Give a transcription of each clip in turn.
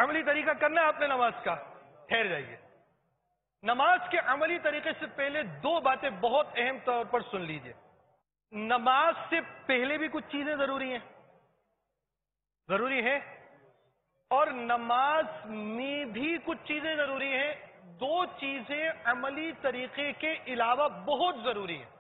عملی طریقہ کرنا ہے آپ نے نماز کا، ٹھہر جائیے. نماز کے عملی طریقے سے پہلے دو باتیں بہت اہم طور پر سن لیجئے. نماز سے پہلے بھی کچھ چیزیں ضروری ہیں، ضروری ہے، اور نماز میں بھی کچھ چیزیں ضروری ہیں. دو چیزیں عملی طریقے کے علاوہ بہت ضروری ہیں.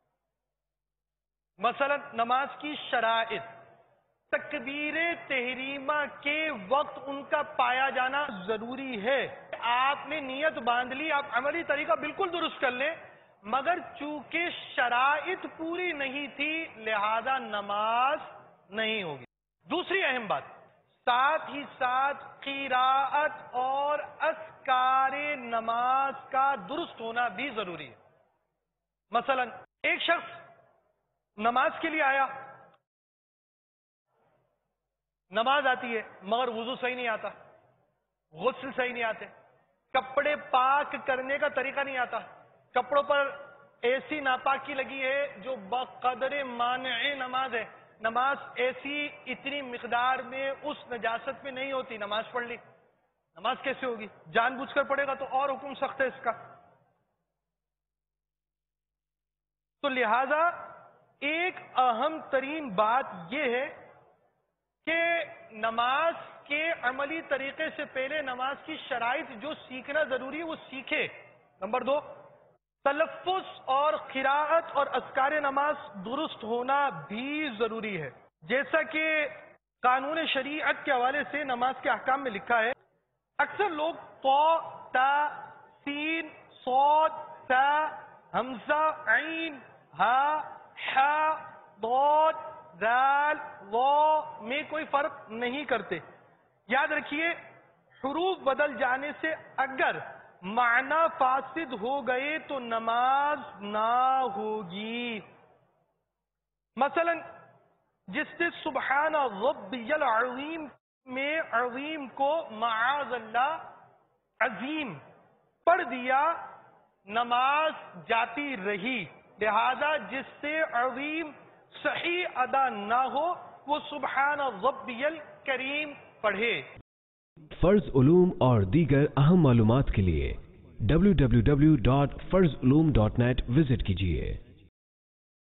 مثلا نماز کی شرائط، تکبیر تحریمہ کے وقت ان کا پایا جانا ضروری ہے. آپ نے نیت باندھ لی، آپ عملی طریقہ بالکل درست کر لیں، مگر چونکہ شرائط پوری نہیں تھی لہذا نماز نہیں ہوگی. دوسری اہم بات، ساتھ ہی ساتھ قراءت اور اذکار نماز کا درست ہونا بھی ضروری ہے. مثلا ایک شخص نماز کے لیے آیا، نماز آتی ہے مگر وضو صحیح نہیں آتا، غسل صحیح نہیں آتے، کپڑے پاک کرنے کا طریقہ نہیں آتا، کپڑوں پر ایسی ناپاکی لگی ہے جو بقدر مانع نماز ہے، نماز ایسی اتنی مقدار میں اس نجاست میں نہیں ہوتی، نماز پڑھ لی، نماز کیسے ہوگی؟ جان بوجھ کر پڑھے گا تو اور حکم سخت ہے اس کا. تو لہذا ایک اہم ترین بات یہ ہے کہ نماز کے عملی طریقے سے پہلے نماز کی شرائط جو سیکھنا ضروری ہے وہ سیکھے. نمبر دو، تلفظ اور قراءت اور اذکار نماز درست ہونا بھی ضروری ہے. جیسا کہ قانون شریعت کے حوالے سے نماز کے احکام میں لکھا ہے، اکثر لوگ طا، تا، سین، صاد، تا، حمزہ، عین، ہا، حا، ضاد، ذال، واو میں کوئی فرق نہیں کرتے. یاد رکھیے حروف بدل جانے سے اگر معنی فاسد ہو گئے تو نماز نہ ہوگی. مثلا جس نے سبحان ربی العظیم میں عظیم کو معاذ اللہ عظیم پڑھ دیا، نماز جاتی رہی. لہذا جس سے عظیم صحیح ادا نہ ہو وہ سبحان ربی الکریم پڑھے. فرض علوم اور دیگر اہم معلومات کے لیے www.farzulum.net وزٹ کیجیے.